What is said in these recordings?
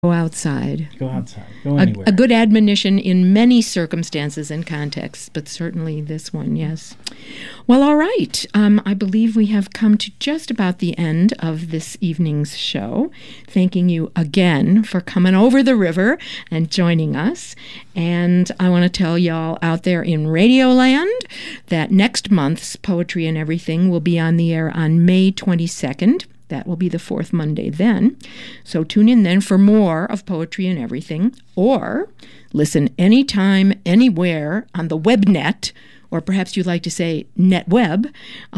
Go outside. Go outside. Go anywhere. A good admonition in many circumstances and contexts, but certainly this one, yes. Well, all right. I believe we have come to just about the end of this evening's show. Thanking you again for coming over the river and joining us. And I want to tell y'all out there in Radioland that next month's Poetry and Everything will be on the air on May 22nd. That will be the fourth Monday then. So tune in then for more of Poetry and Everything, or listen anytime, anywhere on the webnet, or perhaps you'd like to say netweb,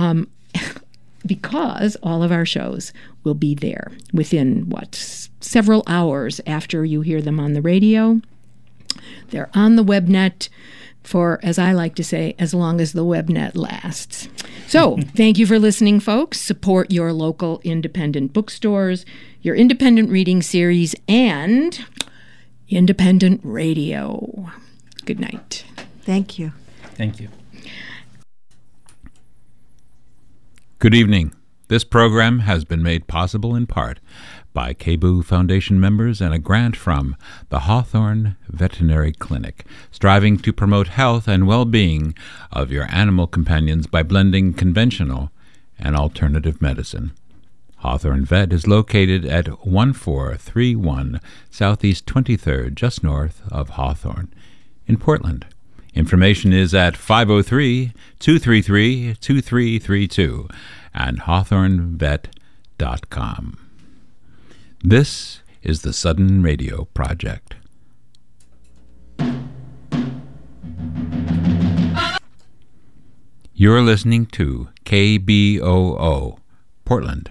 because all of our shows will be there within, several hours after you hear them on the radio. They're on the webnet for, as I like to say, as long as the webnet lasts. So, thank you for listening, folks. Support your local independent bookstores, your independent reading series, and independent radio. Good night. Thank you. Thank you. Good evening. This program has been made possible in part by KBOO Foundation members and a grant from the Hawthorne Veterinary Clinic, striving to promote health and well-being of your animal companions by blending conventional and alternative medicine. Hawthorne Vet is located at 1431 Southeast 23rd, just north of Hawthorne, in Portland. Information is at 503-233-2332 and hawthornevet.com. This is the Sudden Radio Project. You're listening to KBOO, Portland.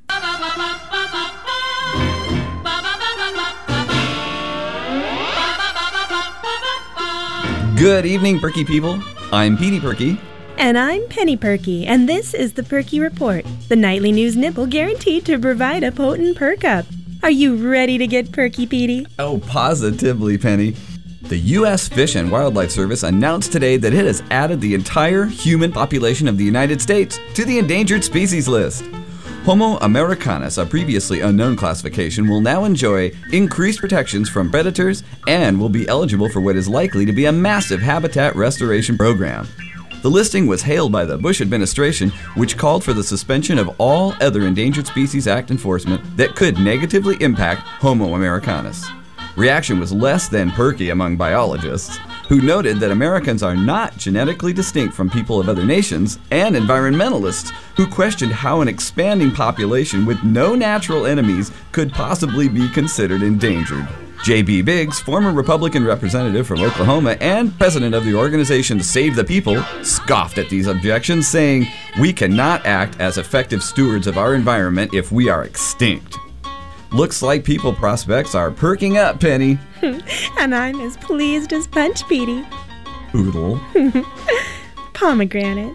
Good evening, Perky people. I'm Petey Perky. And I'm Penny Perky, and this is the Perky Report, the nightly news nipple guaranteed to provide a potent perk up. Are you ready to get perky, Petey? Oh, positively, Penny. The U.S. Fish and Wildlife Service announced today that it has added the entire human population of the United States to the endangered species list. Homo americanus, a previously unknown classification, will now enjoy increased protections from predators and will be eligible for what is likely to be a massive habitat restoration program. The listing was hailed by the Bush administration, which called for the suspension of all other Endangered Species Act enforcement that could negatively impact Homo americanus. Reaction was less than perky among biologists, who noted that Americans are not genetically distinct from people of other nations, and environmentalists, who questioned how an expanding population with no natural enemies could possibly be considered endangered. J.B. Biggs, former Republican representative from Oklahoma and president of the organization Save the People, scoffed at these objections, saying, "We cannot act as effective stewards of our environment if we are extinct." Looks like people prospects are perking up, Penny. And I'm as pleased as Punch, Petey. Oodle. Pomegranate.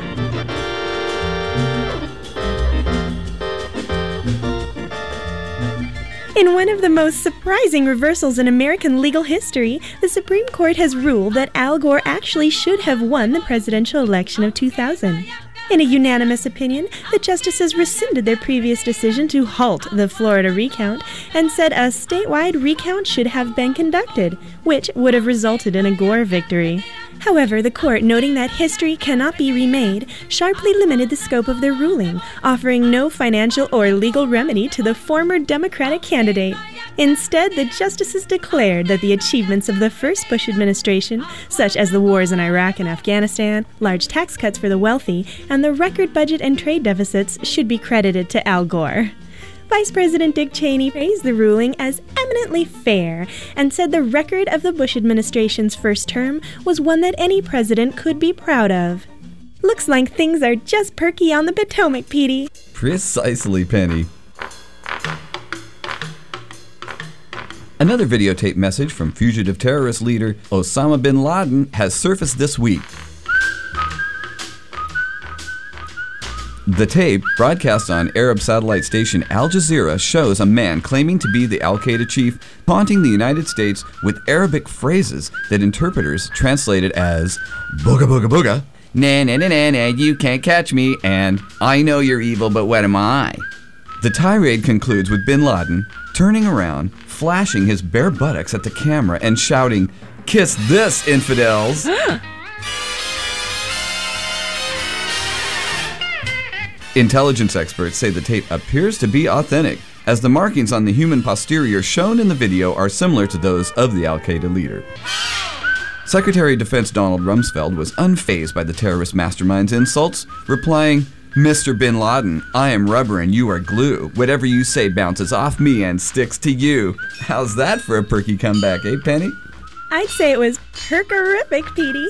In one of the most surprising reversals in American legal history, the Supreme Court has ruled that Al Gore actually should have won the presidential election of 2000. In a unanimous opinion, the justices rescinded their previous decision to halt the Florida recount and said a statewide recount should have been conducted, which would have resulted in a Gore victory. However, the court, noting that history cannot be remade, sharply limited the scope of their ruling, offering no financial or legal remedy to the former Democratic candidate. Instead, the justices declared that the achievements of the first Bush administration, such as the wars in Iraq and Afghanistan, large tax cuts for the wealthy, and the record budget and trade deficits, should be credited to Al Gore. Vice President Dick Cheney praised the ruling as eminently fair and said the record of the Bush administration's first term was one that any president could be proud of. Looks like things are just perky on the Potomac, Petey. Precisely, Penny. Another videotape message from fugitive terrorist leader Osama bin Laden has surfaced this week. The tape, broadcast on Arab satellite station Al Jazeera, shows a man claiming to be the Al-Qaeda chief taunting the United States with Arabic phrases that interpreters translated as "booga booga booga," "na na na na na, you can't catch me," and "I know you're evil, but what am I?" The tirade concludes with bin Laden turning around, flashing his bare buttocks at the camera, and shouting, "Kiss this, infidels!" Intelligence experts say the tape appears to be authentic, as the markings on the human posterior shown in the video are similar to those of the Al-Qaeda leader. Secretary of Defense Donald Rumsfeld was unfazed by the terrorist mastermind's insults, replying, "Mr. Bin Laden, I am rubber and you are glue. Whatever you say bounces off me and sticks to you." How's that for a perky comeback, eh, Penny? I'd say it was perkerific, Petey.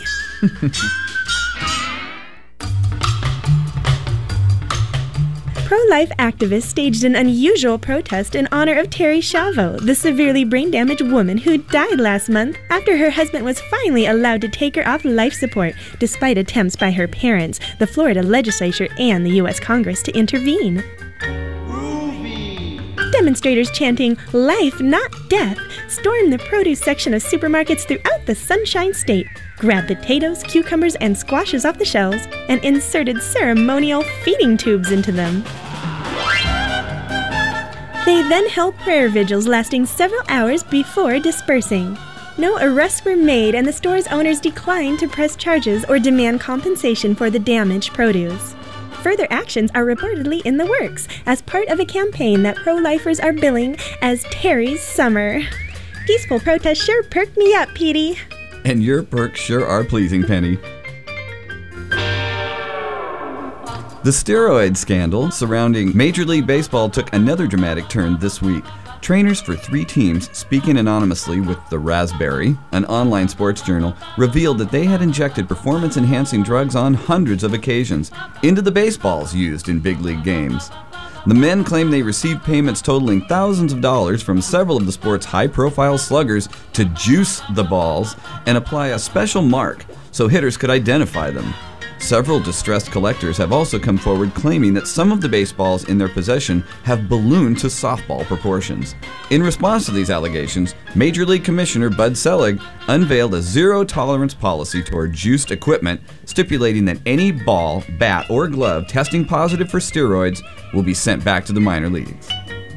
Pro-life activists staged an unusual protest in honor of Terri Schiavo, the severely brain-damaged woman who died last month after her husband was finally allowed to take her off life support, despite attempts by her parents, the Florida legislature, and the U.S. Congress to intervene. Demonstrators chanting, "Life, not death," stormed the produce section of supermarkets throughout the Sunshine State, grabbed potatoes, cucumbers, and squashes off the shelves, and inserted ceremonial feeding tubes into them. They then held prayer vigils lasting several hours before dispersing. No arrests were made, and the store's owners declined to press charges or demand compensation for the damaged produce. Further actions are reportedly in the works as part of a campaign that pro-lifers are billing as Terry's Summer. Peaceful protests sure perked me up, Petey. And your perks sure are pleasing, Penny. The steroid scandal surrounding Major League Baseball took another dramatic turn this week. Trainers for 3 teams, speaking anonymously with The Raspberry, an online sports journal, revealed that they had injected performance-enhancing drugs on hundreds of occasions into the baseballs used in big league games. The men claim they received payments totaling thousands of dollars from several of the sport's high-profile sluggers to juice the balls and apply a special mark so hitters could identify them. Several distressed collectors have also come forward claiming that some of the baseballs in their possession have ballooned to softball proportions. In response to these allegations, Major League Commissioner Bud Selig unveiled a zero-tolerance policy toward juiced equipment, stipulating that any ball, bat, or glove testing positive for steroids will be sent back to the minor leagues.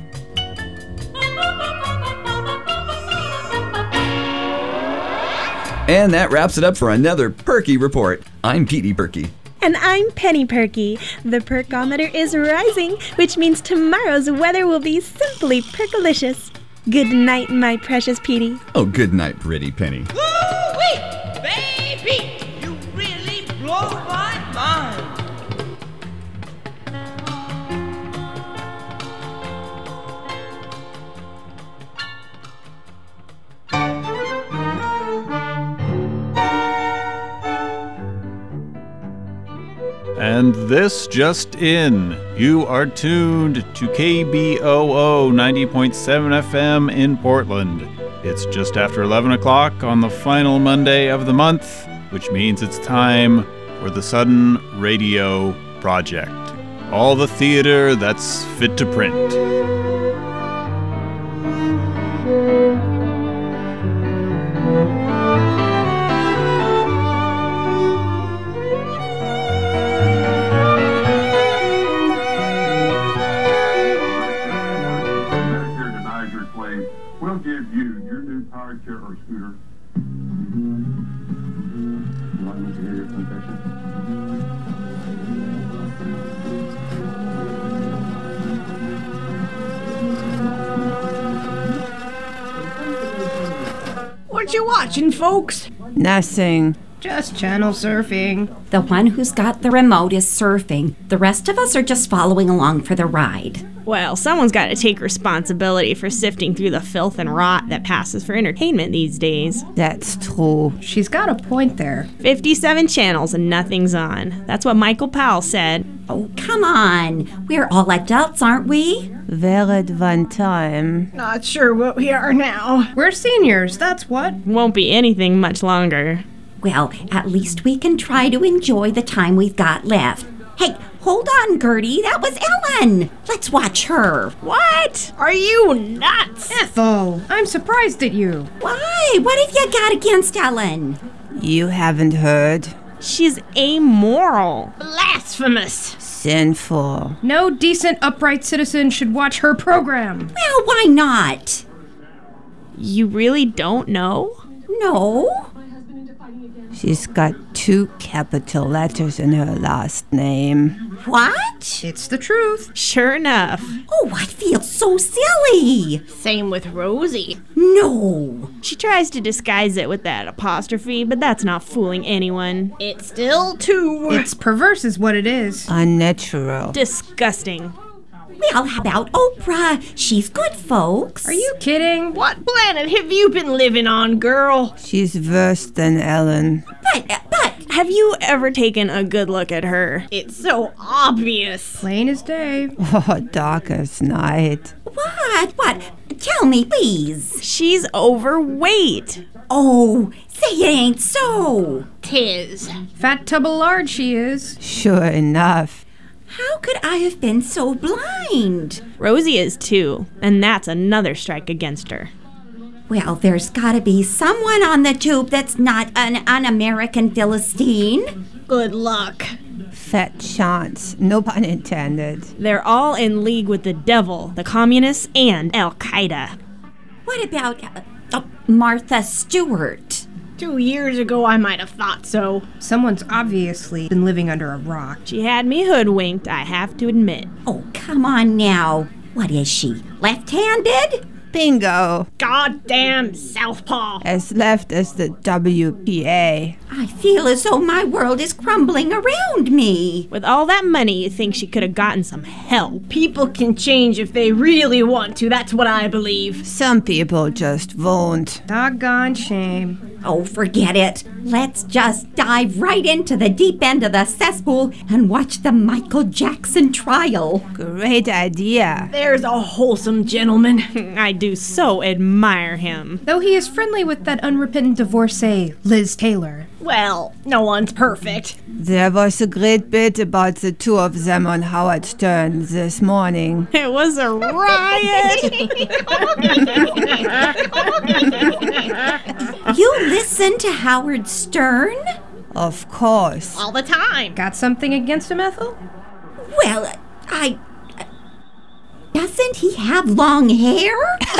And that wraps it up for another Perky Report. I'm Petey Perky. And I'm Penny Perky. The perkometer is rising, which means tomorrow's weather will be simply perkalicious. Good night, my precious Petey. Oh, good night, pretty Penny. Woo-wee! Baby, you really blow my mind. And this just in, you are tuned to KBOO 90.7 FM in Portland. It's just after 11 o'clock on the final Monday of the month, which means it's time for the Sudden Radio Project. All the theater that's fit to print. We'll give you your new power chair or scooter. You want me to hear your confession? What you watching, folks? Nothing. Just channel surfing. The one who's got the remote is surfing. The rest of us are just following along for the ride. Well, someone's got to take responsibility for sifting through the filth and rot that passes for entertainment these days. That's true. She's got a point there. 57 channels and nothing's on. That's what Michael Powell said. Oh, come on. We're all adults, aren't we? Well, at one time. Not sure what we are now. We're seniors, that's what. Won't be anything much longer. Well, at least we can try to enjoy the time we've got left. Hey, hold on, Gertie. That was Ellen. Let's watch her. What? Are you nuts? Ethel, I'm surprised at you. Why? What have you got against Ellen? You haven't heard? She's amoral. Blasphemous. Sinful. No decent, upright citizen should watch her program. Well, why not? You really don't know? No. She's got 2 capital letters in her last name. What? It's the truth. Sure enough. Oh, I feel so silly. Same with Rosie. No. She tries to disguise it with that apostrophe, but that's not fooling anyone. It's still 2. It's perverse is what it is. Unnatural. Disgusting. Well, how about Oprah? She's good, folks. Are you kidding? What planet have you been living on, girl? She's worse than Ellen. But, Have you ever taken a good look at her? It's so obvious. Plain as day. Oh, dark as night. what? Tell me, please. She's overweight. Oh, say it ain't so. Tis. Fat tub of lard she is. Sure enough. How could I have been so blind? Rosie is too, and that's another strike against her. Well, there's gotta be someone on the tube that's not an un-American Philistine. Good luck. Fat chance. No pun intended. They're all in league with the devil, the communists, and Al-Qaeda. What about Martha Stewart? 2 years ago, I might have thought so. Someone's obviously been living under a rock. She had me hoodwinked, I have to admit. Oh, come on now. What is she, left-handed? Bingo. Goddamn southpaw. As left as the WPA. I feel as though my world is crumbling around me. With all that money, you think she could have gotten some help. People can change if they really want to. That's what I believe. Some people just won't. Doggone shame. Oh, forget it. Let's just dive right into the deep end of the cesspool and watch the Michael Jackson trial. Great idea. There's a wholesome gentleman. I do so admire him. Though he is friendly with that unrepentant divorcee, Liz Taylor. Well, no one's perfect. There was a great bit about the 2 of them on Howard Stern this morning. It was a riot. You listen to Howard Stern? Of course. All the time. Got something against him, Ethel? Well, doesn't he have long hair?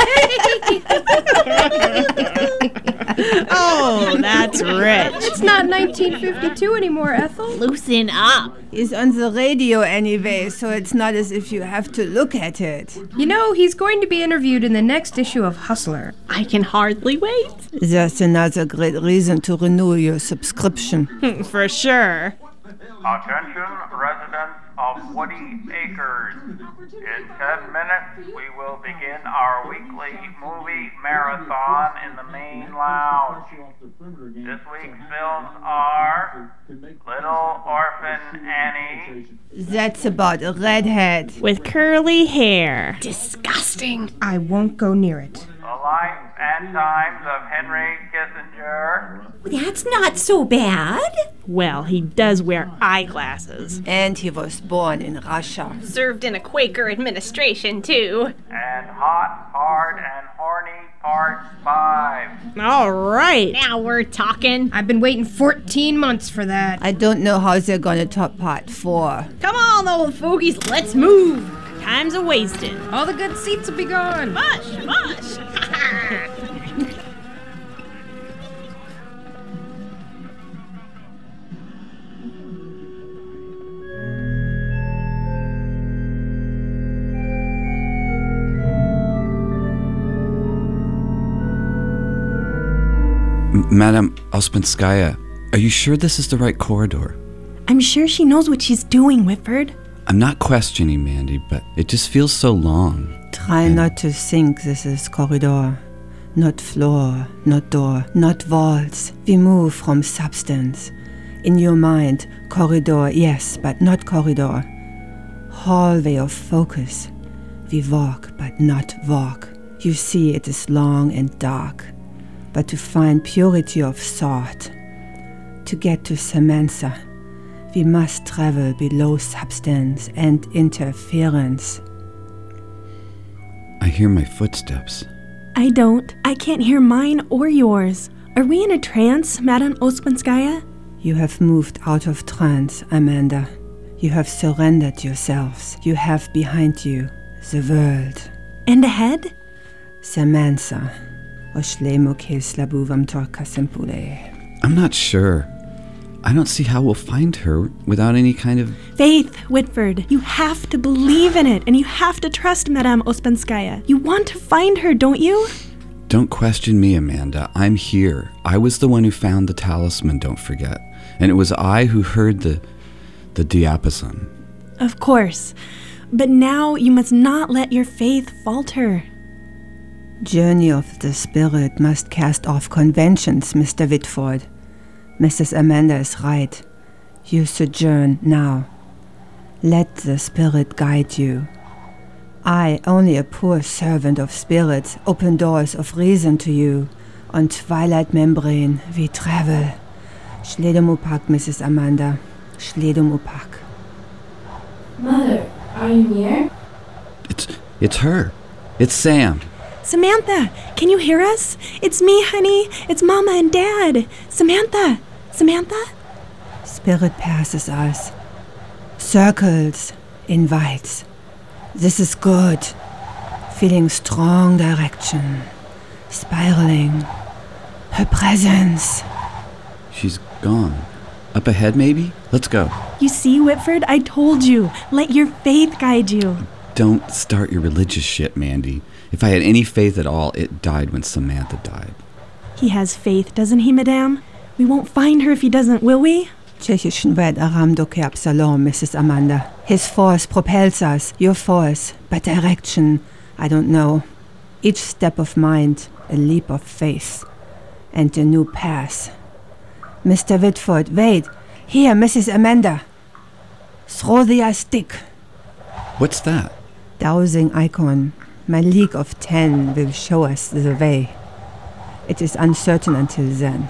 Oh, that's rich. It's not 1952 anymore, Ethel. Loosen up. He's on the radio anyway, so it's not as if you have to look at it. You know, he's going to be interviewed in the next issue of Hustler. I can hardly wait. That's another great reason to renew your subscription. For sure. Attention, residents of Woody Acres. In 10 minutes, we will begin our weekly movie marathon in the main lounge. This week's films are Little Orphan Annie. That's about a redhead. With curly hair. Disgusting. I won't go near it. The Life and Times of Henry Kissinger. That's not so bad. Well, he does wear eyeglasses. And he was born in Russia. Served in a Quaker administration, too. And Hot, Hard, and Horny Part 5. All right. Now we're talking. I've been waiting 14 months for that. I don't know how they're going to top part 4. Come on, old fogies, let's move. Time's a-wasting. All the good seats will be gone. Mush, mush. Madam Ospinskaya, are you sure this is the right corridor? I'm sure she knows what she's doing, Whitford. I'm not questioning Mandy, but it just feels so long. Try not to think this is corridor. Not floor, not door, not walls. We move from substance. In your mind, corridor, yes, but not corridor. Hallway of focus. We walk, but not walk. You see, it is long and dark. But to find purity of thought, to get to Samantha, we must travel below substance and interference. I hear my footsteps. I don't. I can't hear mine or yours. Are we in a trance, Madame Ospinskaya? You have moved out of trance, Amanda. You have surrendered yourselves. You have behind you the world. And ahead? Samantha. Oshlemo Keslabu Vamtorka Simpule. I'm not sure. I don't see how we'll find her without any kind of... Faith, Whitford. You have to believe in it, and you have to trust Madame Ospenskaya. You want to find her, don't you? Don't question me, Amanda. I'm here. I was the one who found the talisman, don't forget. And it was I who heard the diapason. Of course. But now you must not let your faith falter. Journey of the Spirit must cast off conventions, Mr. Whitford. Mrs. Amanda is right. You sojourn now. Let the Spirit guide you. I, only a poor servant of spirits, open doors of reason to you. On twilight membrane we travel. Schledem upak, Mrs. Amanda. Schledem upak. Mother, are you near? It's her. It's Sam. Samantha, can you hear us? It's me, honey. It's Mama and Dad. Samantha. Samantha? Spirit passes us. Circles, invites. This is good. Feeling strong direction. Spiraling. Her presence. She's gone. Up ahead, maybe? Let's go. You see, Whitford? I told you. Let your faith guide you. Don't start your religious shit, Mandy. If I had any faith at all, it died when Samantha died. He has faith, doesn't he, Madame? We won't find her if he doesn't, will we? Tschechischen Welt Aramdoke Absalom, Mrs. Amanda. His force propels us, your force, but direction, I don't know. Each step of mind, a leap of faith, and a new path. Mr. Whitford, wait. Here, Mrs. Amanda. Throw the stick. What's that? Dowsing icon. My League of 10 will show us the way. It is uncertain until then.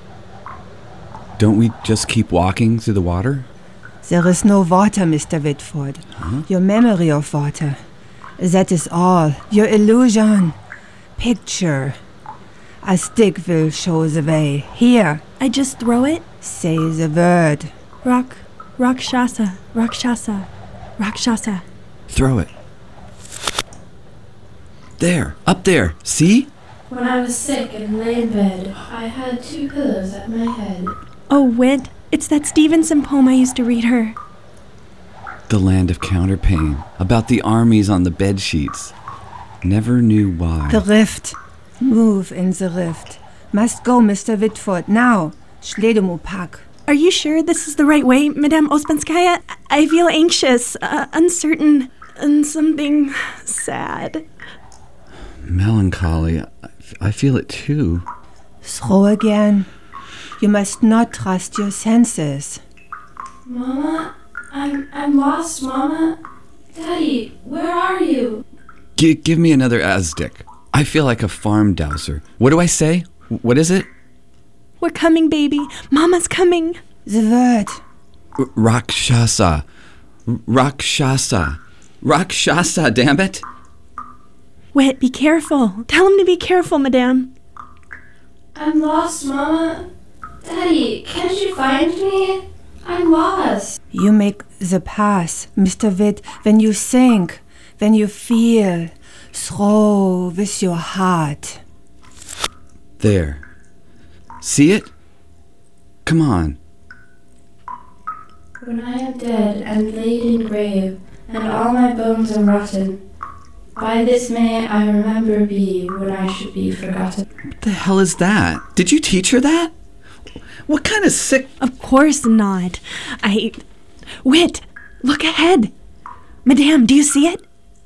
Don't we just keep walking through the water? There is no water, Mr. Whitford. Huh? Your memory of water. That is all. Your illusion. Picture. A stick will show the way. Here. I just throw it? Say the word. Rakshasa. Throw it. There. Up there. See? When I was sick and lay in bed, I had 2 pillows at my head. Oh, Whit, it's that Stevenson poem I used to read her. The land of counterpane. About the armies on the bed sheets. Never knew why. The rift. Move in the rift. Must go, Mr. Whitford, now. Schledem upak. Are you sure this is the right way, Madame Ospenskaya? I feel anxious, uncertain, and something sad. Melancholy. I feel it too. Throw again. You must not trust your senses. Mama, I'm lost, Mama. Daddy, where are you? Give me another Aztec. I feel like a farm dowser. What do I say? What is it? We're coming, baby. Mama's coming. The word. Rakshasa. Rakshasa. Rakshasa, damn it. Whit, be careful. Tell him to be careful, Madame. I'm lost, Mama. Daddy, can't you find me? I'm lost. You make the pass, Mr. Witt, when you think, when you feel. Throw with your heart. There. See it? Come on. When I am dead and laid in grave, and all my bones are rotten, by this may I remember be when I should be forgotten. What the hell is that? Did you teach her that? What kind of sick... Of course not. Whit, look ahead. Madame, do you see it?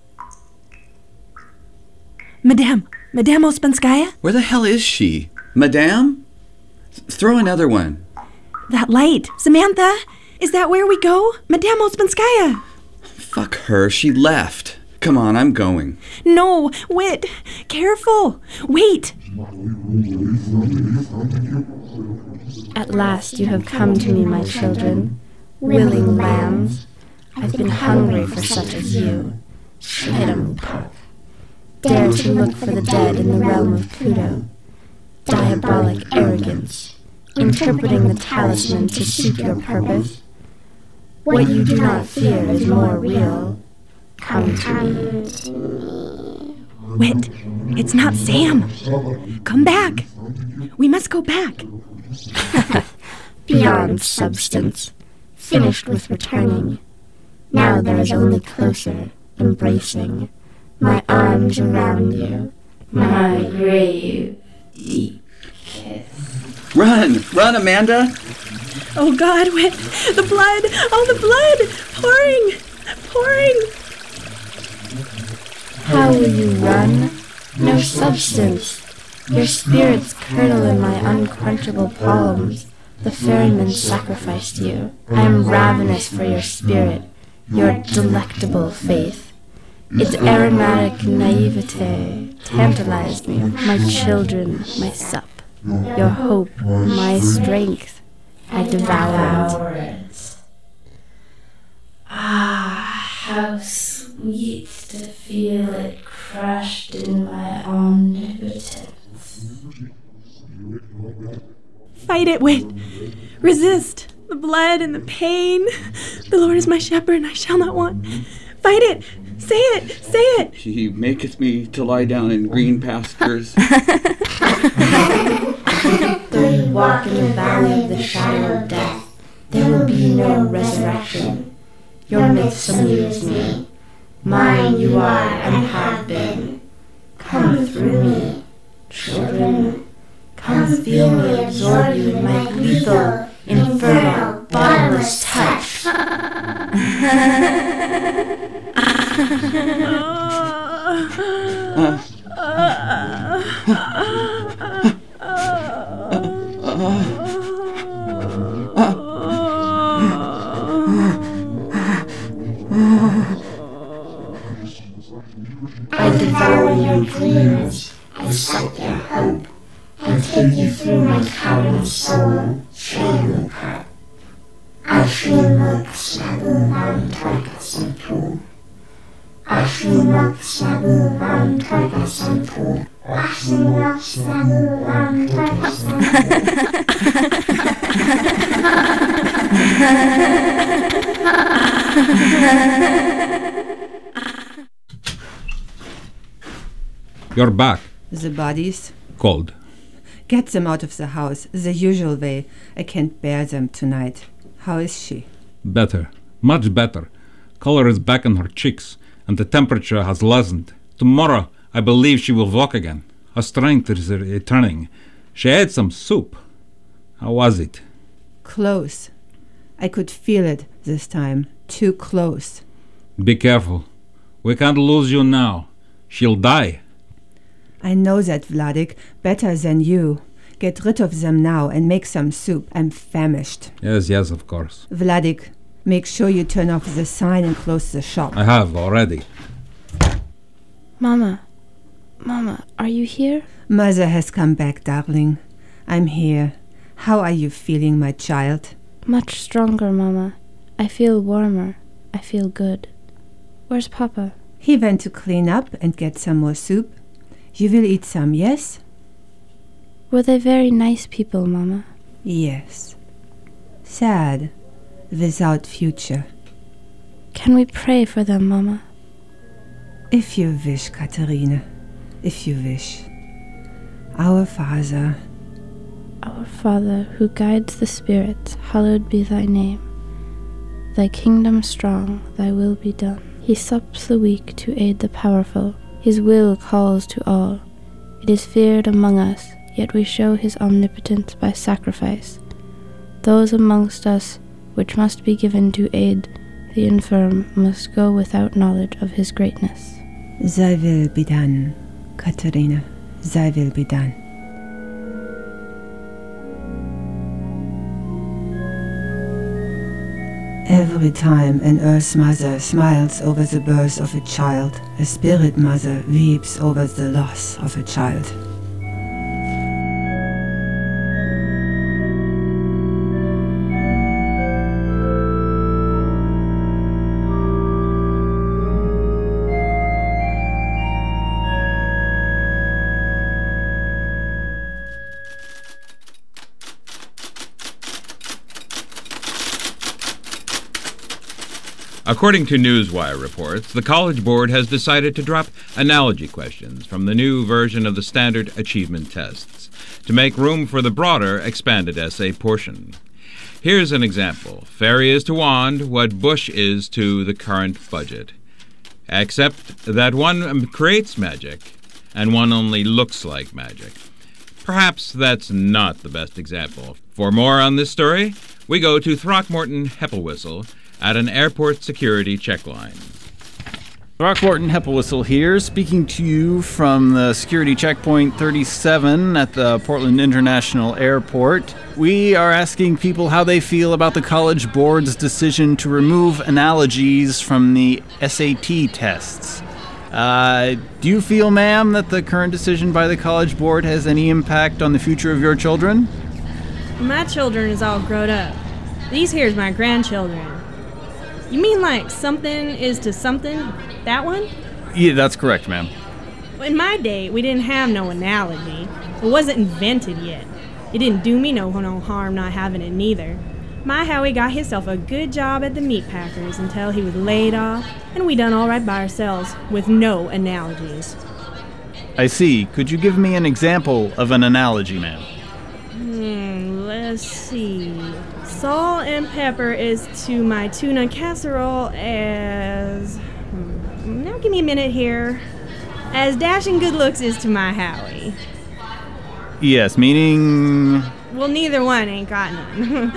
Madame Ospenskaya? Where the hell is she? Madame? Throw another one. That light. Samantha, is that where we go? Madame Ospenskaya. Fuck her, she left. Come on, I'm going. No, Whit, careful. Wait. At last you have come to me, my children, willing lambs. I've been hungry for such as you. Schledem upak. Dare to look for the dead in the realm of Pluto. Diabolic arrogance, interpreting the talisman to suit your purpose. What you do not fear is more real. Come to me. Wit, it's not Sam. Come back. We must go back. Beyond substance, finished with returning. Now there is only closer, embracing, my arms around you, my grave, deep kiss. Run! Run, Amanda! Oh God, Wit, the blood! Oh, the blood! Pouring! Pouring! How will you run? No substance. Your spirits curdle in my unquenchable palms. The ferryman sacrificed you. I am ravenous for your spirit, your delectable faith. Its aromatic naivete tantalized me. My children, my sup, your hope, my strength. I devour it. Ah, how sweet to feel it crushed in my omnipotence. Fight it, Wit. Resist the blood and the pain. The Lord is my shepherd, and I shall not want. Fight it. Say it. Say it. He maketh me to lie down in green pastures. Though you walk in the valley of the shadow of death, there will be no resurrection. Your myths amuse me. Mine you are and have been. Come through me, children. Come feel me absorb you in my lethal, infernal, bottomless touch. I devour your dreams. I suck your hope. I take you through my cavernous soul, shadowly path. Ashimok Sabu Van Tarka Santu. Ashimok Sabu Van Tarka Santu. Ashimok Sabu Van Tarka You're back. The bodies? Cold. Get them out of the house, the usual way. I can't bear them tonight. How is she? Better. Much better. Color is back in her cheeks, and the temperature has lessened. Tomorrow, I believe she will walk again. Her strength is returning. She ate some soup. How was it? Close. I could feel it this time. Too close. Be careful. We can't lose you now. She'll die. I know that, Vladik, better than you. Get rid of them now and make some soup. I'm famished. Yes, of course. Vladik, make sure you turn off the sign and close the shop. I have already. Mama, are you here? Mother has come back, darling. I'm here. How are you feeling, my child? Much stronger, Mama. I feel warmer. I feel good. Where's Papa? He went to clean up and get some more soup. You will eat some, yes? Were they very nice people, Mama? Yes. Sad. Without future. Can we pray for them, Mama? If you wish, Katharina. If you wish. Our Father. Our Father, who guides the spirits, hallowed be thy name. Thy kingdom strong, thy will be done. He sups the weak to aid the powerful. His will calls to all. It is feared among us, yet we show his omnipotence by sacrifice. Those amongst us which must be given to aid the infirm must go without knowledge of his greatness. Thy will be done, Katharina. Thy will be done. Every time an earth mother smiles over the birth of a child, a spirit mother weeps over the loss of a child. According to Newswire reports, the College Board has decided to drop analogy questions from the new version of the standard achievement tests to make room for the broader expanded essay portion. Here's an example. Fairy is to wand what Bush is to the current budget, except that one creates magic and one only looks like magic. Perhaps that's not the best example. For more on this story, we go to Throckmorton Hepplewhistle at an airport security check line. Throckmorton Hepplewhistle here, speaking to you from the security checkpoint 37 at the Portland International Airport. We are asking people how they feel about the College Board's decision to remove analogies from the SAT tests. Do you feel, ma'am, that the current decision by the College Board has any impact on the future of your children? My children is all grown up. These here's my grandchildren. You mean like something is to something? That one? Yeah, that's correct, ma'am. In my day, we didn't have no analogy. It wasn't invented yet. It didn't do me no harm not having it neither. My Howie got himself a good job at the meat packers until he was laid off, and we done all right by ourselves with no analogies. I see. Could you give me an example of an analogy, ma'am? Let's see. Salt and pepper is to my tuna casserole as... Now give me a minute here. As dashing good looks is to my Howie. Yes, meaning... Well, neither one ain't got none.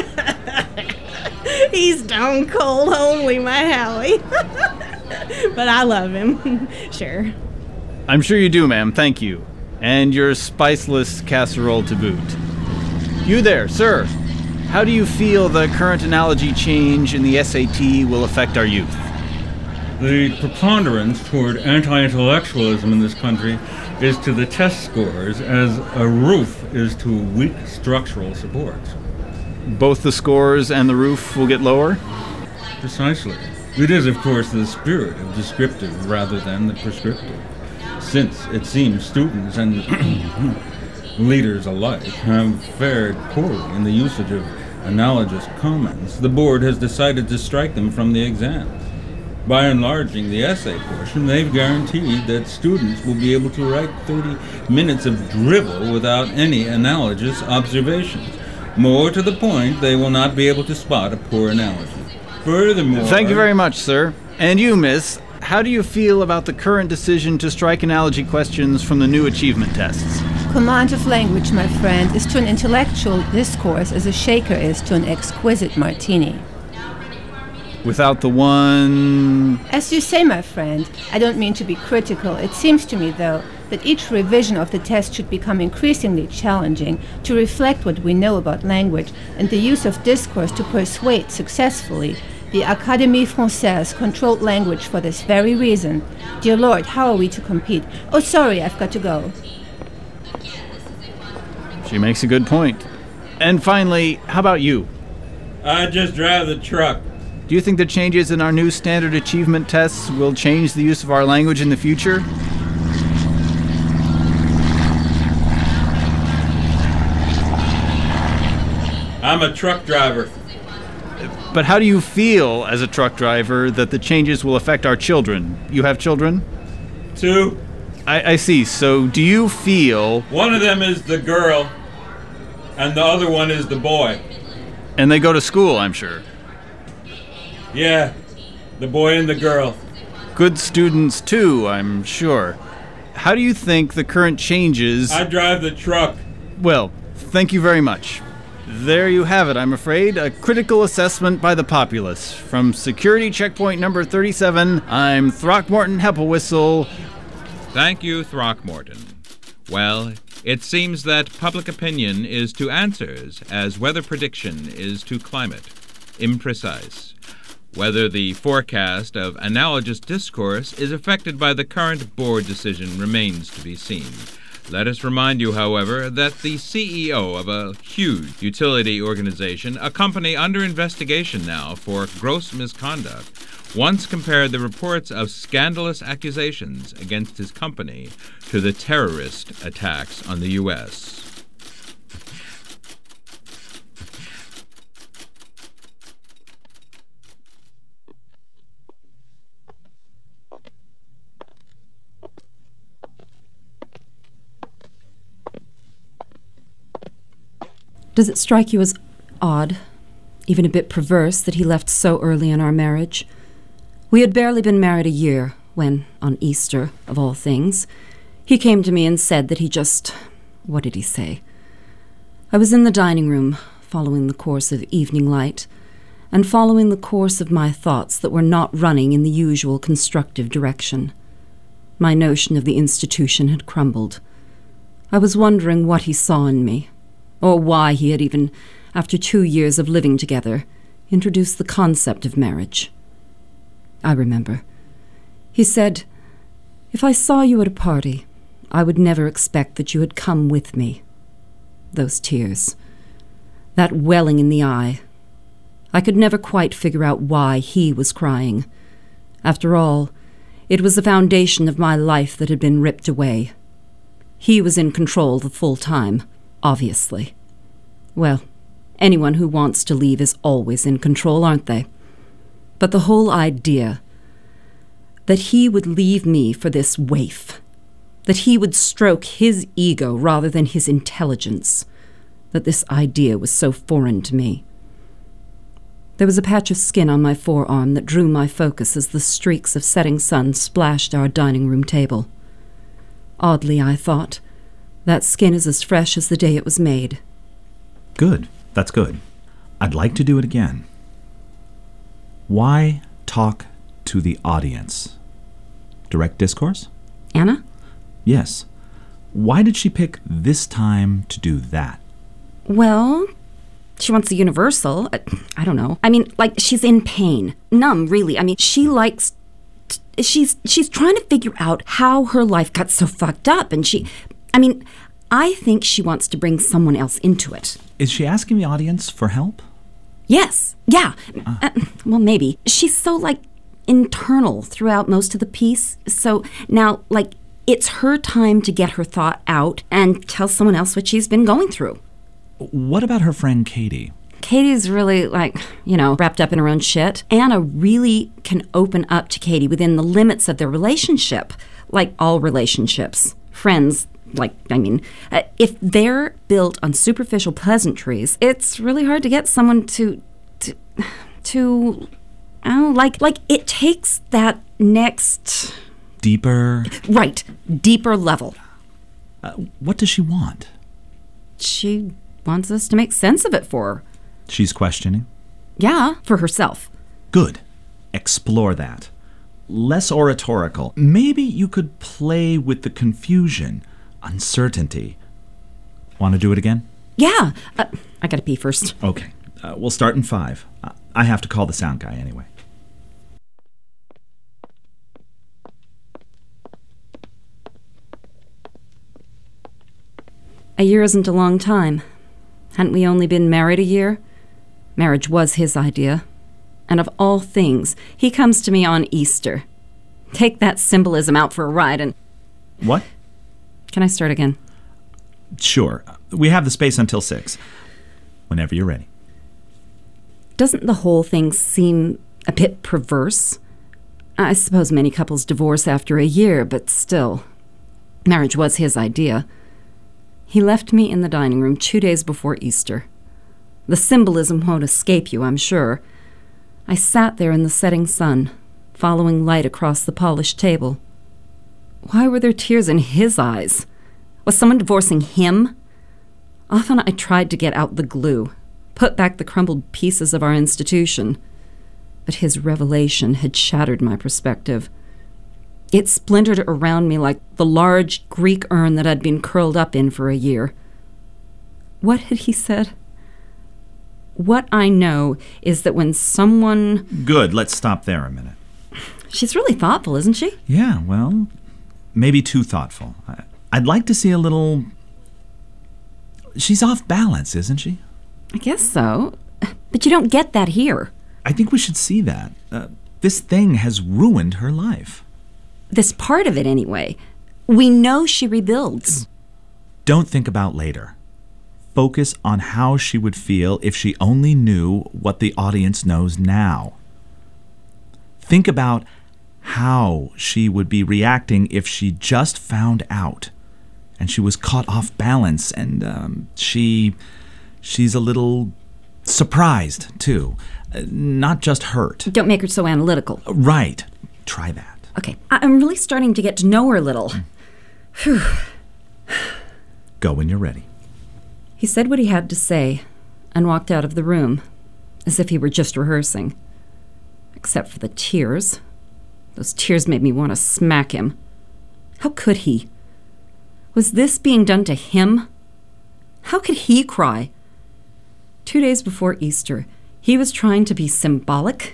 He's stone cold homely, my Howie. But I love him. Sure. I'm sure you do, ma'am. Thank you. And your spiceless casserole to boot. You there, sir. How do you feel the current analogy change in the SAT will affect our youth? The preponderance toward anti-intellectualism in this country is to the test scores as a roof is to weak structural supports. Both the scores and the roof will get lower? Precisely. It is, of course, the spirit of descriptive rather than the prescriptive, since it seems students and leaders alike have fared poorly in the usage of analogous comments. The board has decided to strike them from the exam. By enlarging the essay portion, they've guaranteed that students will be able to write 30 minutes of drivel without any analogous observations. More to the point, they will not be able to spot a poor analogy. Furthermore... Thank you very much, sir. And you, miss, how do you feel about the current decision to strike analogy questions from the new achievement tests? Command of language, my friend, is to an intellectual discourse as a shaker is to an exquisite martini. Without the one... As you say, my friend, I don't mean to be critical. It seems to me, though, that each revision of the test should become increasingly challenging to reflect what we know about language and the use of discourse to persuade successfully. The Académie Française controlled language for this very reason. Dear Lord, how are we to compete? Oh, sorry, I've got to go. She makes a good point. And finally, how about you? I just drive the truck. Do you think the changes in our new standard achievement tests will change the use of our language in the future? I'm a truck driver. But how do you feel as a truck driver that the changes will affect our children? You have children? 2. I see. So do you feel... One of them is the girl, and the other one is the boy. And they go to school, I'm sure. Yeah, the boy and the girl. Good students, too, I'm sure. How do you think the current changes... I drive the truck. Well, thank you very much. There you have it, I'm afraid. A critical assessment by the populace. From security checkpoint number 37, I'm Throckmorton Hepplewhistle. Thank you, Throckmorton. Well, it seems that public opinion is to answers as weather prediction is to climate. Imprecise. Whether the forecast of analogous discourse is affected by the current board decision remains to be seen. Let us remind you, however, that the CEO of a huge utility organization, a company under investigation now for gross misconduct, once compared the reports of scandalous accusations against his company to the terrorist attacks on the U.S. Does it strike you as odd, even a bit perverse, that he left so early in our marriage? We had barely been married a year when, on Easter, of all things, he came to me and said that he just... What did he say? I was in the dining room, following the course of evening light, and following the course of my thoughts that were not running in the usual constructive direction. My notion of the institution had crumbled. I was wondering what he saw in me, or why he had even, after 2 years of living together, introduced the concept of marriage. I remember. He said, "If I saw you at a party, I would never expect that you had come with me." Those tears. That welling in the eye. I could never quite figure out why he was crying. After all, it was the foundation of my life that had been ripped away. He was in control the full time, obviously. Well, anyone who wants to leave is always in control, aren't they? But the whole idea that he would leave me for this waif, that he would stroke his ego rather than his intelligence, that this idea was so foreign to me. There was a patch of skin on my forearm that drew my focus as the streaks of setting sun splashed our dining room table. Oddly, I thought, that skin is as fresh as the day it was made. Good. That's good. I'd like to do it again. Why talk to the audience? Direct discourse? Anna? Yes. Why did she pick this time to do that? Well, she wants a universal. I don't know. I mean, like, she's in pain. Numb, really. I mean, she likes... She's trying to figure out how her life got so fucked up, and I think she wants to bring someone else into it. Is she asking the audience for help? Yes. Yeah. Well, maybe. She's so, internal throughout most of the piece. So now, it's her time to get her thought out and tell someone else what she's been going through. What about her friend Katie? Katie's really, wrapped up in her own shit. Anna really can open up to Katie within the limits of their relationship, like all relationships. Friends, if they're built on superficial pleasantries, it's really hard to get someone to it takes that next... Deeper? Right, deeper level. What does she want? She wants us to make sense of it for her. She's questioning? Yeah, for herself. Good. Explore that. Less oratorical. Maybe you could play with the confusion, uncertainty. Want to do it again? Yeah. I gotta pee first. Okay. We'll start in 5. I have to call the sound guy anyway. A year isn't a long time. Hadn't we only been married a year? Marriage was his idea. And of all things, he comes to me on Easter. Take that symbolism out for a ride and... What? Can I start again? Sure. We have the space until 6. Whenever you're ready. Doesn't the whole thing seem a bit perverse? I suppose many couples divorce after a year, but still. Marriage was his idea. He left me in the dining room 2 days before Easter. The symbolism won't escape you, I'm sure. I sat there in the setting sun, following light across the polished table. Why were there tears in his eyes? Was someone divorcing him? Often I tried to get out the glue, put back the crumbled pieces of our institution. But his revelation had shattered my perspective. It splintered around me like the large Greek urn that I'd been curled up in for a year. What had he said? What I know is that when someone... Good, let's stop there a minute. She's really thoughtful, isn't she? Yeah, well, maybe too thoughtful. I'd like to see a little... She's off balance, isn't she? I guess so. But you don't get that here. I think we should see that. This thing has ruined her life. This part of it, anyway. We know she rebuilds. Don't think about later. Focus on how she would feel if she only knew what the audience knows now. Think about how she would be reacting if she just found out and she was caught off balance and she She's a little surprised, too. Not just hurt. Don't make her so analytical. Right. Try that. Okay, I'm really starting to get to know her a little. Phew. Go when you're ready. He said what he had to say and walked out of the room, as if he were just rehearsing. Except for the tears. Those tears made me want to smack him. How could he? Was this being done to him? How could he cry? 2 days before Easter, he was trying to be symbolic.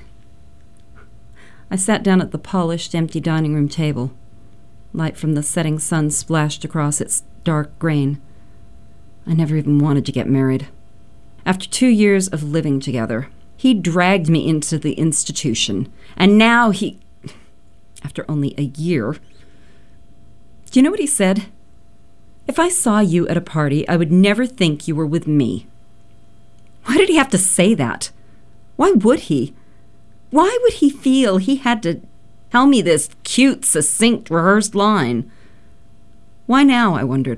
I sat down at the polished, empty dining room table. Light from the setting sun splashed across its dark grain. I never even wanted to get married. After 2 years of living together, he dragged me into the institution. And now after only a year... Do you know what he said? If I saw you at a party, I would never think you were with me. Why did he have to say that? Why would he? Why would he feel he had to tell me this cute, succinct, rehearsed line? Why now, I wondered.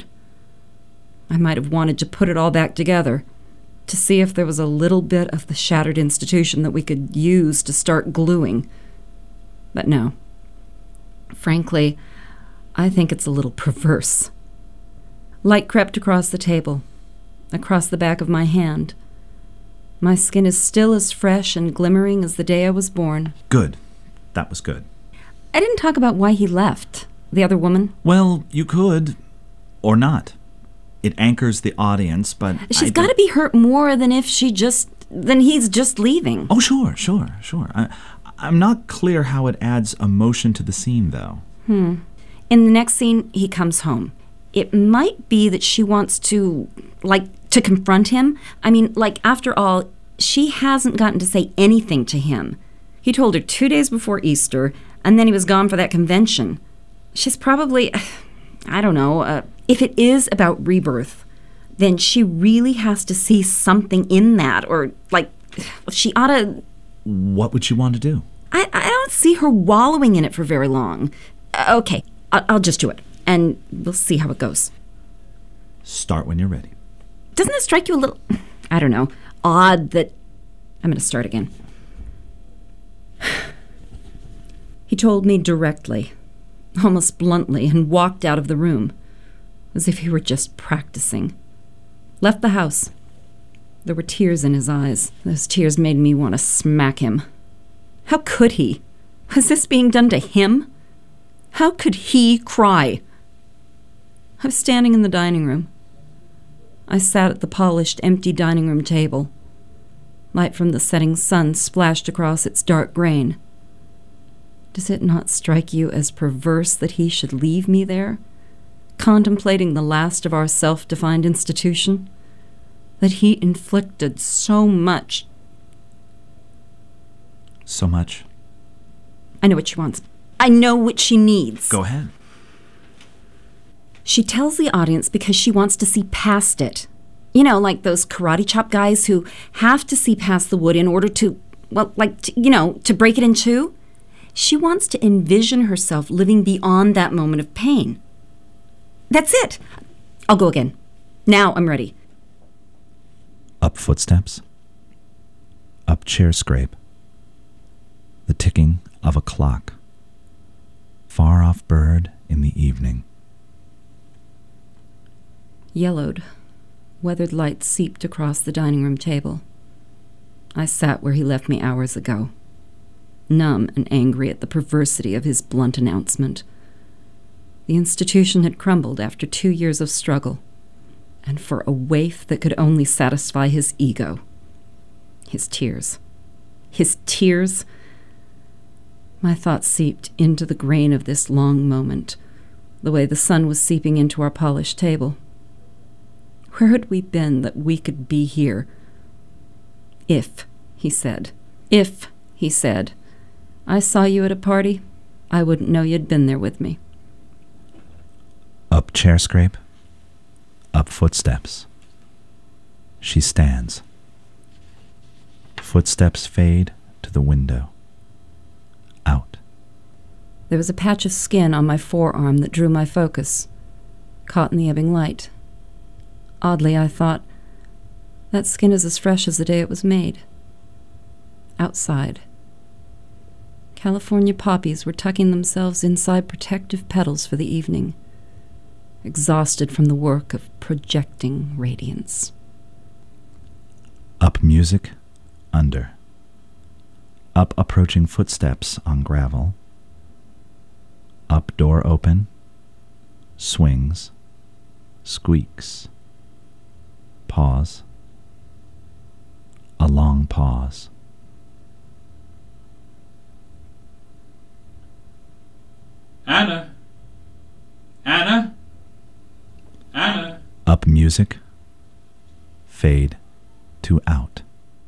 I might have wanted to put it all back together, to see if there was a little bit of the shattered institution that we could use to start gluing. But no. Frankly, I think it's a little perverse. Light crept across the table, across the back of my hand. My skin is still as fresh and glimmering as the day I was born. Good. That was good. I didn't talk about why he left. The other woman. Well, you could. Or not. It anchors the audience, but... She's got to be hurt more than if he's just leaving. Oh, sure. I'm not clear how it adds emotion to the scene, though. In the next scene, he comes home. It might be that she wants to confront him. I mean, after all, she hasn't gotten to say anything to him. He told her 2 days before Easter, and then he was gone for that convention. She's probably, I don't know, if it is about rebirth, then she really has to see something in that, or, she ought to... What would she want to do? I don't see her wallowing in it for very long. Okay, I'll just do it, and we'll see how it goes. Start when you're ready. Doesn't it strike you a little, I don't know, odd that... I'm going to start again. He told me directly, almost bluntly, and walked out of the room, as if he were just practicing. Left the house. There were tears in his eyes. Those tears made me want to smack him. How could he? Was this being done to him? How could he cry? I was standing in the dining room. I sat at the polished, empty dining room table. Light from the setting sun splashed across its dark grain. Does it not strike you as perverse that he should leave me there, contemplating the last of our self-defined institution? That he inflicted so much. So much? I know what she wants. I know what she needs. Go ahead. She tells the audience because she wants to see past it. You know, like those karate chop guys who have to see past the wood in order to, to break it in two. She wants to envision herself living beyond that moment of pain. That's it. I'll go again. Now I'm ready. Up footsteps. Up chair scrape. The ticking of a clock. Far off bird in the evening. Yellowed, weathered light seeped across the dining room table. I sat where he left me hours ago, numb and angry at the perversity of his blunt announcement. The institution had crumbled after 2 years of struggle, and for a waif that could only satisfy his ego. His tears. His tears. My thoughts seeped into the grain of this long moment, the way the sun was seeping into our polished table. Where had we been that we could be here? If, he said, I saw you at a party, I wouldn't know you'd been there with me. Up chair scrape. Up footsteps. She stands. Footsteps fade to the window. Out. There was a patch of skin on my forearm that drew my focus, caught in the ebbing light. Oddly, I thought, That skin is as fresh as the day it was made. Outside. California poppies were tucking themselves inside protective petals for the evening, exhausted from the work of projecting radiance. Up music, under. Up approaching footsteps on gravel. Up door open, swings, squeaks. Pause. A long pause. Anna? Anna? Anna? Up music, fade to out.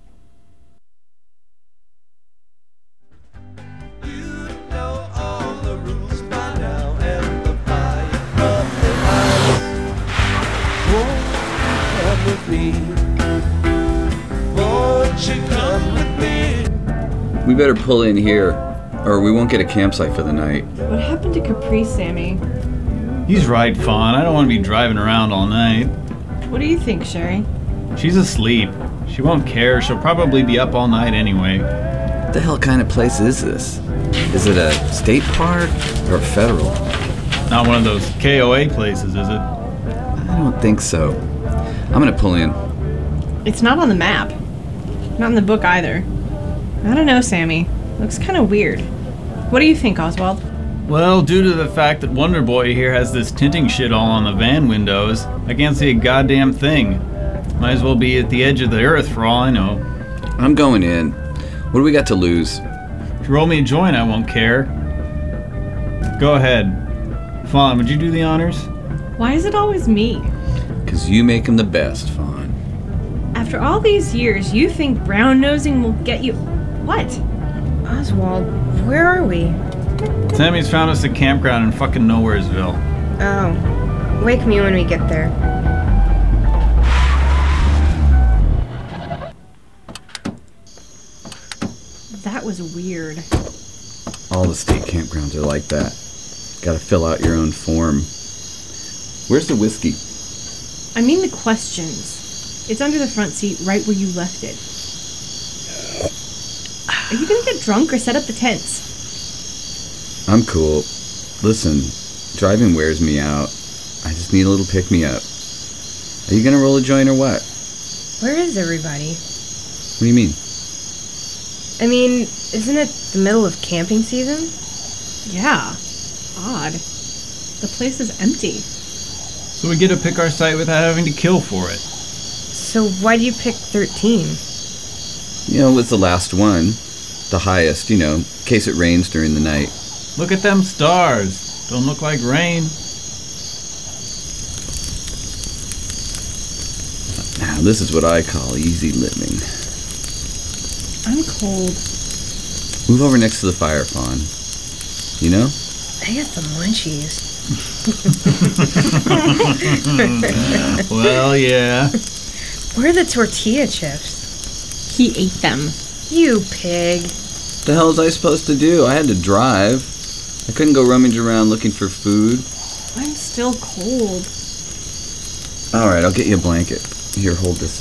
We better pull in here, or we won't get a campsite for the night. What happened to Capri, Sammy? He's right, Fawn. I don't want to be driving around all night. What do you think, Sherry? She's asleep. She won't care. She'll probably be up all night anyway. What the hell kind of place is this? Is it a state park or federal? Not one of those KOA places, is it? I don't think so. I'm gonna pull in. It's not on the map. Not in the book either. I don't know, Sammy. Looks kind of weird. What do you think, Oswald? Well, due to the fact that Wonder Boy here has this tinting shit all on the van windows, I can't see a goddamn thing. Might as well be at the edge of the earth for all I know. I'm going in. What do we got to lose? If you roll me a joint, I won't care. Go ahead. Fawn, would you do the honors? Why is it always me? 'Cause you make them the best, Fawn. After all these years, you think brown-nosing will get you... What? Oswald, where are we? Sammy's found us a campground in fucking Nowheresville. Oh. Wake me when we get there. That was weird. All the state campgrounds are like that. Gotta fill out your own form. Where's the whiskey? I mean the questions. It's under the front seat, right where you left it. Are you gonna get drunk or set up the tents? I'm cool. Listen, driving wears me out. I just need a little pick-me-up. Are you gonna roll a joint or what? Where is everybody? What do you mean? I mean, isn't it the middle of camping season? Yeah. Odd. The place is empty. So we get to pick our site without having to kill for it. So why do you pick 13? You know, it was the last one. The highest, in case it rains during the night. Look at them stars. Don't look like rain. Now, this is what I call easy living. I'm cold. Move over next to the fire, Fawn. You know? I got the munchies. Well, yeah. Where are the tortilla chips? He ate them. You pig. What the hell was I supposed to do? I had to drive. I couldn't go rummage around looking for food. I'm still cold. All right, I'll get you a blanket. Here, hold this.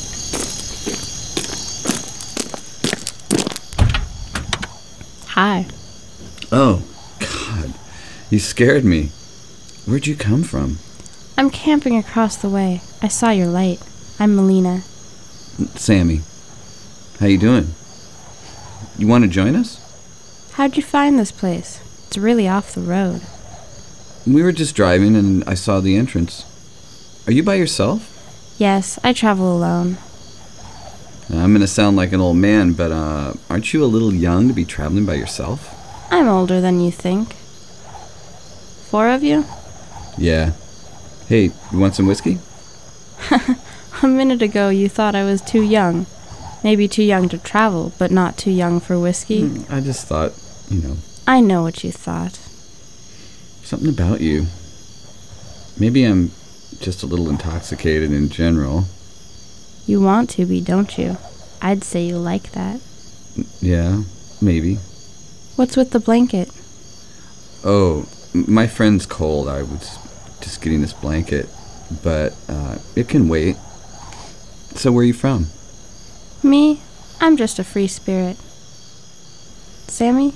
Hi. Oh, God. You scared me. Where'd you come from? I'm camping across the way. I saw your light. I'm Melina. Sammy. How you doing? You want to join us? How'd you find this place? It's really off the road. We were just driving and I saw the entrance. Are you by yourself? Yes, I travel alone. I'm gonna sound like an old man, but aren't you a little young to be traveling by yourself? I'm older than you think. 4 of you? Yeah. Hey, you want some whiskey? A minute ago you thought I was too young. Maybe too young to travel, but not too young for whiskey. I just thought, I know what you thought. Something about you. Maybe I'm just a little intoxicated in general. You want to be, don't you? I'd say you like that. Yeah, maybe. What's with the blanket? Oh, my friend's cold. I was just getting this blanket, but it can wait. So where are you from? Me? I'm just a free spirit. Sammy?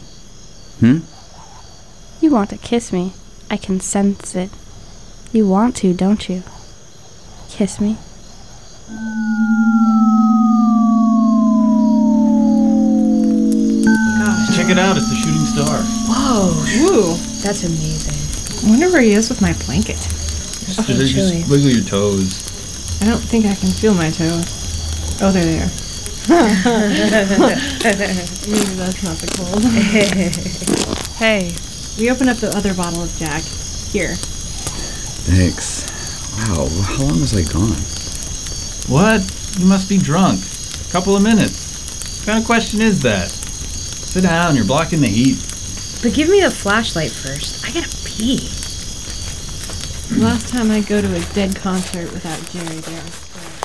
You want to kiss me. I can sense it. You want to, don't you? Kiss me. Gosh, check it out. It's the shooting star. Whoa. Ooh. That's amazing. I wonder where he is with my blanket. Just wiggle your toes. I don't think I can feel my toes. Oh, they're there. Maybe that's not the cold. Hey, we opened up the other bottle of Jack. Here. Thanks. Wow, how long was I gone? What? You must be drunk. Couple of minutes. What kind of question is that? Sit down, you're blocking the heat. But give me the flashlight first. I gotta pee. Last time I go to a Dead concert without Jerry downstairs.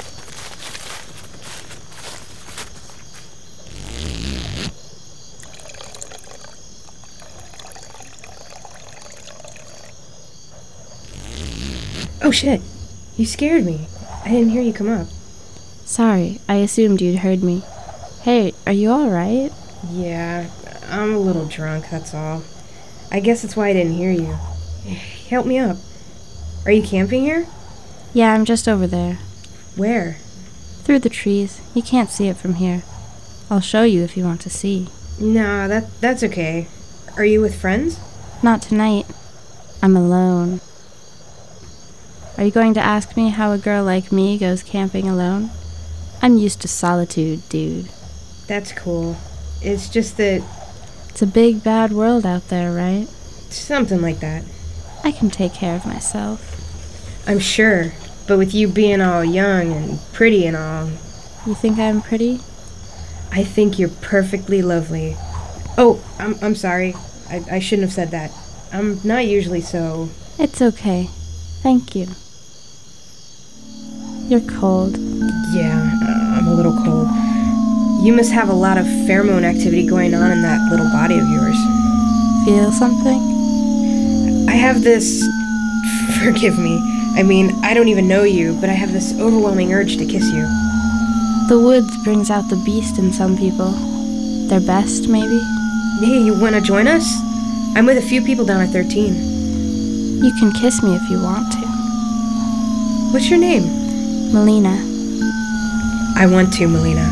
Oh shit. You scared me. I didn't hear you come up. Sorry, I assumed you'd heard me. Hey, are you alright? Yeah, I'm a little drunk, that's all. I guess that's why I didn't hear you. Help me up. Are you camping here? Yeah, I'm just over there. Where? Through the trees. You can't see it from here. I'll show you if you want to see. Nah, that's okay. Are you with friends? Not tonight. I'm alone. Are you going to ask me how a girl like me goes camping alone? I'm used to solitude, dude. That's cool. It's just that... It's a big, bad world out there, right? Something like that. I can take care of myself. I'm sure. But with you being all young and pretty and all... You think I'm pretty? I think you're perfectly lovely. Oh, I'm sorry. I shouldn't have said that. I'm not usually so... It's okay. Thank you. You're cold. Yeah, I'm a little cold. You must have a lot of pheromone activity going on in that little body of yours. Feel something? I have this... Forgive me. I mean, I don't even know you, but I have this overwhelming urge to kiss you. The woods brings out the beast in some people. Their best, maybe? Hey, you want to join us? I'm with a few people down at 13. You can kiss me if you want to. What's your name? Melina. I want to, Melina.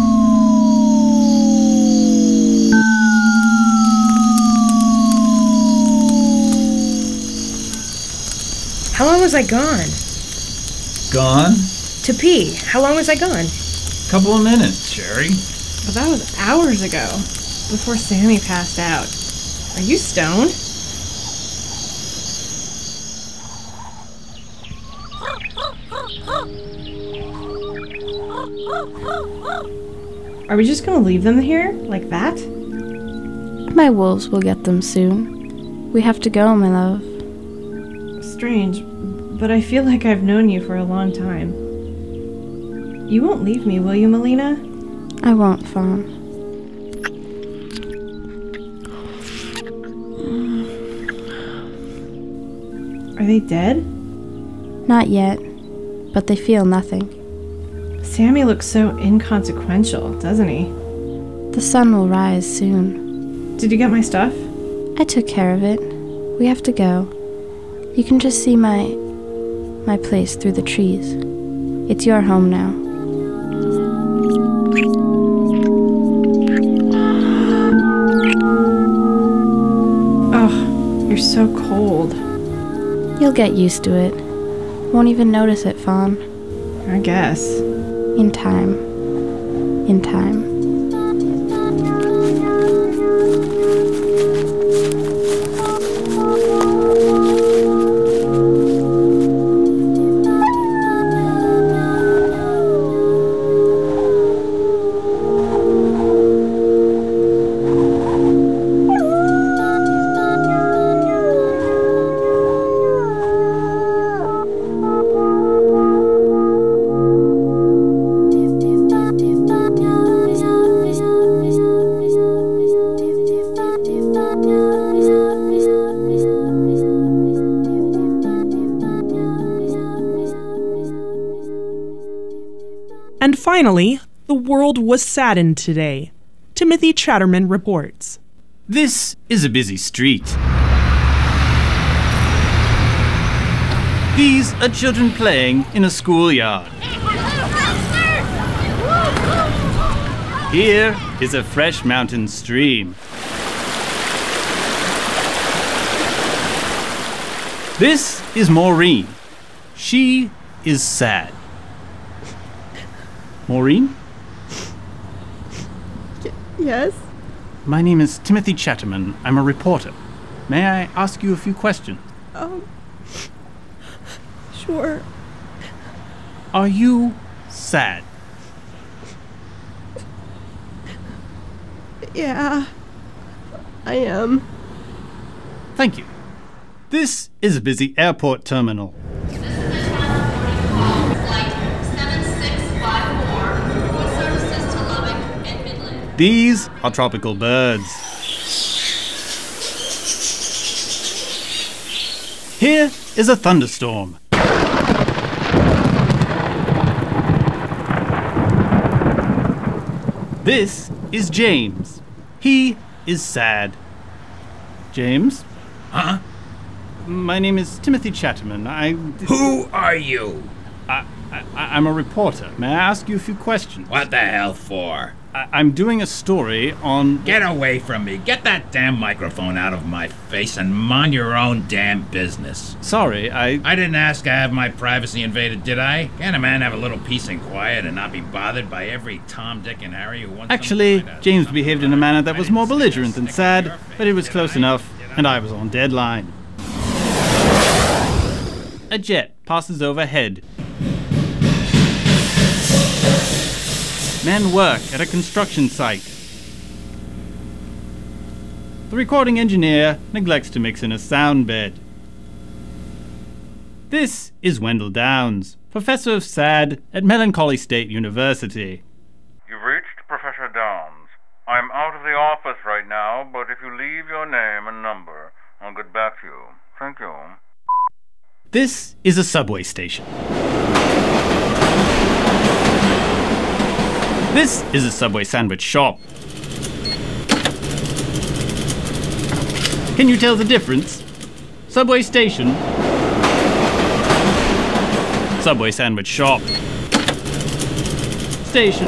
How long was I gone? Gone? To pee. How long was I gone? Couple of minutes, Sherry. But that was hours ago, before Sammy passed out. Are you stoned? Are we just gonna leave them here, like that? My wolves will get them soon. We have to go, my love. Strange, but I feel like I've known you for a long time. You won't leave me, will you, Melina? I won't, Fawn. Are they dead? Not yet, but they feel nothing. Sammy looks so inconsequential, doesn't he? The sun will rise soon. Did you get my stuff? I took care of it. We have to go. You can just see my place through the trees. It's your home now. Oh, you're so cold. You'll get used to it. Won't even notice it, Fawn. I guess. In time. In time. And finally, the world was saddened today. Timothy Chatterman reports. This is a busy street. These are children playing in a schoolyard. Here is a fresh mountain stream. This is Maureen. She is sad. Maureen? Yes? My name is Timothy Chatterman. I'm a reporter. May I ask you a few questions? Sure. Are you sad? Yeah, I am. Thank you. This is a busy airport terminal. These are tropical birds. Here is a thunderstorm. This is James. He is sad. James? Huh? My name is Timothy Chatterman. Who are you? I'm a reporter. May I ask you a few questions? What the hell for? I'm doing a story on... Get away from me. Get that damn microphone out of my face and mind your own damn business. Sorry, I didn't ask to have my privacy invaded, did I? Can't a man have a little peace and quiet and not be bothered by every Tom, Dick, and Harry who wants... Actually, James behaved in a manner that was more belligerent than sad, but it was close enough, and I was on deadline. A jet passes overhead. Men work at a construction site. The recording engineer neglects to mix in a sound bed. This is Wendell Downs, professor of SAD at Melancholy State University. You've reached Professor Downs. I'm out of the office right now, but if you leave your name and number, I'll get back to you. Thank you. This is a subway station. This is a Subway sandwich shop. Can you tell the difference? Subway station. Subway sandwich shop. Station.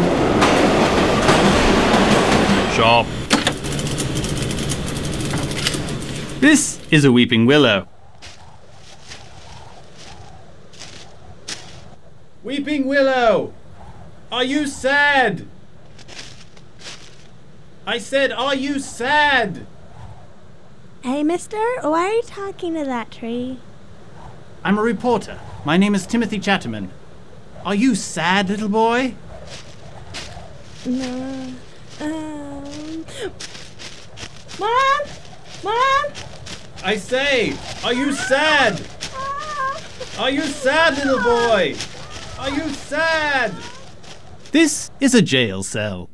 Shop. This is a weeping willow. Weeping willow! Are you sad? I said, are you sad? Hey, mister, why are you talking to that tree? I'm a reporter. My name is Timothy Chatterman. Are you sad, little boy? No. Mom? Mom? I say, are you sad? Are you sad, little boy? Are you sad? This is a jail cell.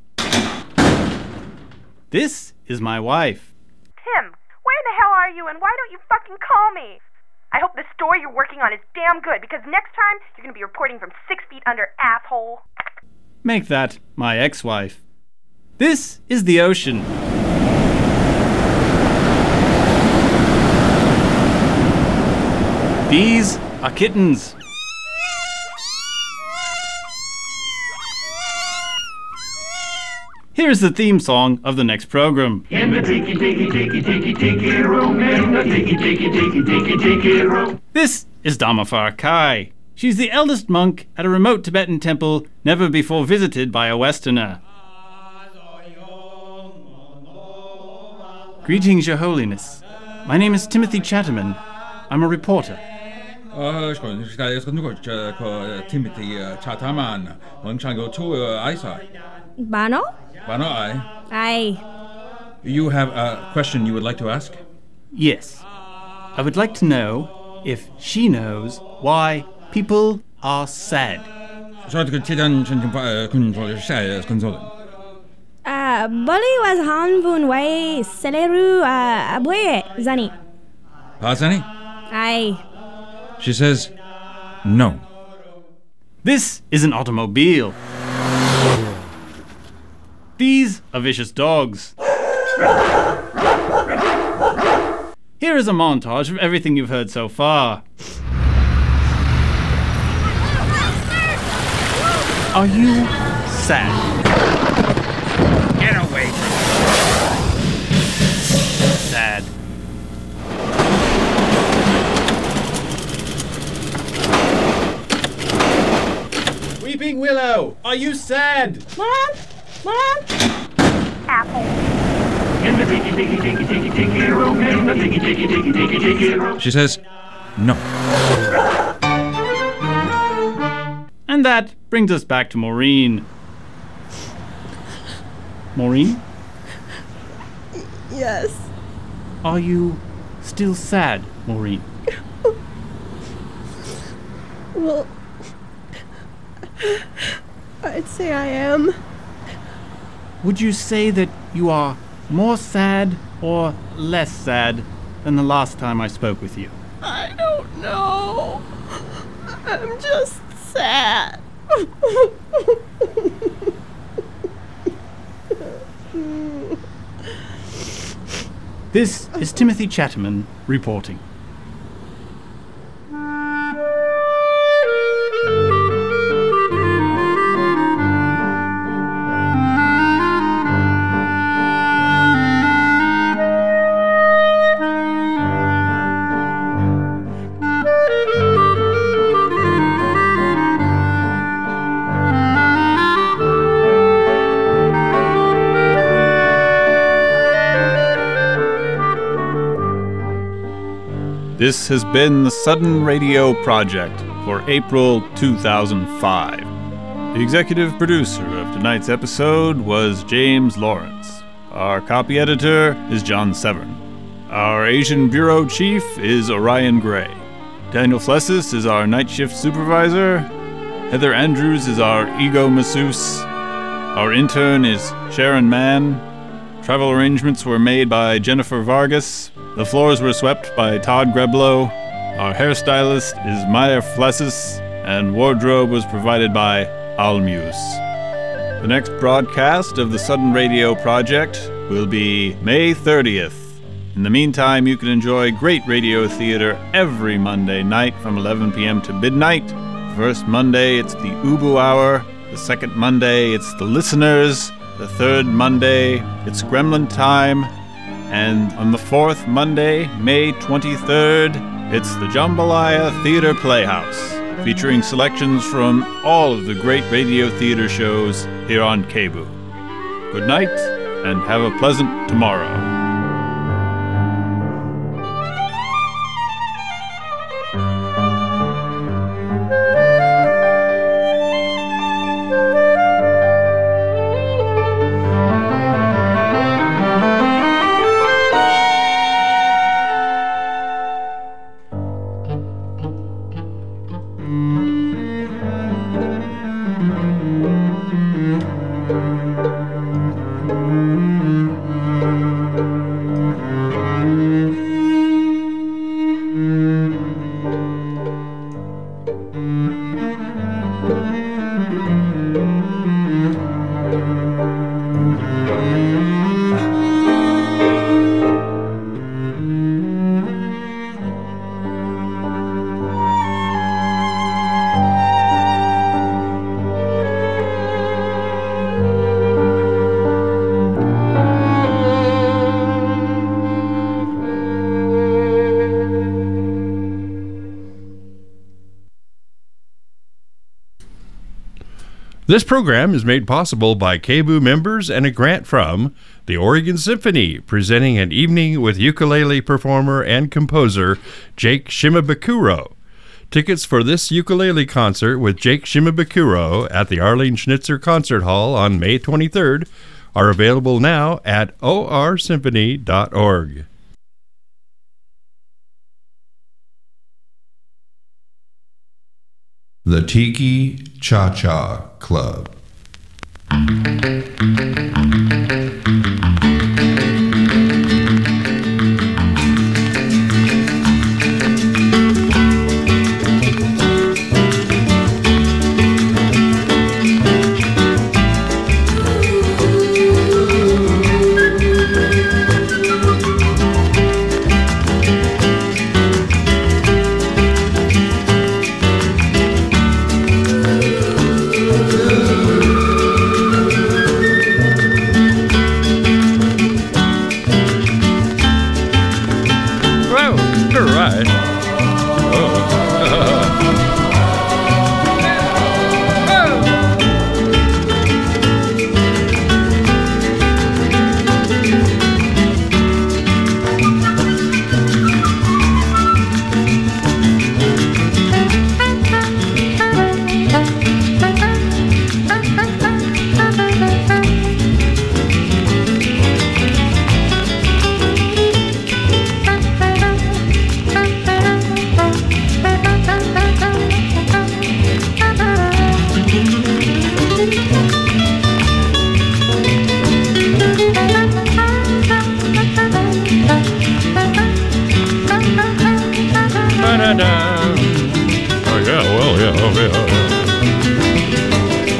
This is my wife. Tim, where the hell are you and why don't you fucking call me? I hope the story you're working on is damn good because next time you're going to be reporting from 6 feet under, asshole. Make that my ex-wife. This is the ocean. These are kittens. Here's the theme song of the next program. In the tiki tiki tiki tiki tiki room, in the tiki tiki tiki tiki tiki room. This is Dhamapar Kai. She's the eldest monk at a remote Tibetan temple never before visited by a Westerner. Greetings, Your Holiness. My name is Timothy Chatterman. I'm a reporter. Timothy Chatterman. Bano? Bano, Aye. You have a question you would like to ask? Yes. I would like to know if she knows why people are sad. Bully was hanvun way celeru aboye zani. Pazani? Aye. She says, no. This is an automobile. These are vicious dogs. Here is a montage of everything you've heard so far. Are you sad? Get away from Sad. Weeping Willow, are you sad? Mom? In the tiki tiki tiki tiki tiki room, in the tiki tiki tiki tiki tiki room. She says, no. And that brings us back to Maureen. Maureen? Yes. Are you still sad, Maureen? Well, I'd say I am. Would you say that you are more sad or less sad than the last time I spoke with you? I don't know. I'm just sad. This is Timothy Chatterman reporting. This has been the Sudden Radio Project for April 2005. The executive producer of tonight's episode was James Lawrence. Our copy editor is John Severn. Our Asian Bureau Chief is Orion Gray. Daniel Flessis is our night shift supervisor. Heather Andrews is our ego masseuse. Our intern is Sharon Mann. Travel arrangements were made by Jennifer Vargas. The floors were swept by Todd Greblow. Our hairstylist is Maya Flessis, and wardrobe was provided by Almuse. The next broadcast of the Sudden Radio Project will be May 30th. In the meantime, you can enjoy great radio theater every Monday night from 11 p.m. to midnight. First Monday, it's the Ubu Hour. The second Monday, it's the Listeners. The third Monday, it's Gremlin Time. And on the fourth Monday, May 23rd, it's the Jambalaya Theater Playhouse, featuring selections from all of the great radio theater shows here on KBOO. Good night, and have a pleasant tomorrow. This program is made possible by KBOO members and a grant from the Oregon Symphony, presenting an evening with ukulele performer and composer Jake Shimabukuro. Tickets for this ukulele concert with Jake Shimabukuro at the Arlene Schnitzer Concert Hall on May 23rd are available now at orsymphony.org. The Tiki Cha-Cha Club.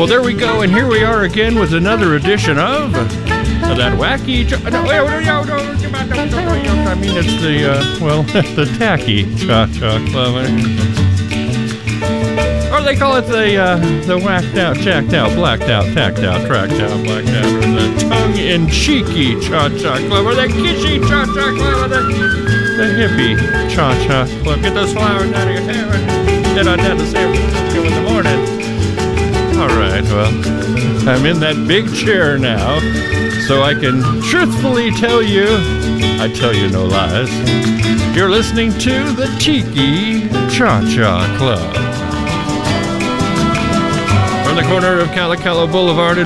Well, there we go, and here we are again with another edition of that wacky... I mean, it's the tacky Cha-Cha Club. Or they call it the whacked out, jacked out, blacked out, tacked out, tracked out, blacked out, or the tongue-in-cheeky Cha-Cha Club, or the kitschy Cha-Cha Club, or the hippie Cha-Cha Club. Get those flowers out of your hair and head on down to San Francisco in the morning. All right, well, I'm in that big chair now, so I can truthfully tell you, I tell you no lies, you're listening to the Tiki Cha-Cha Club. From the corner of Calo Boulevard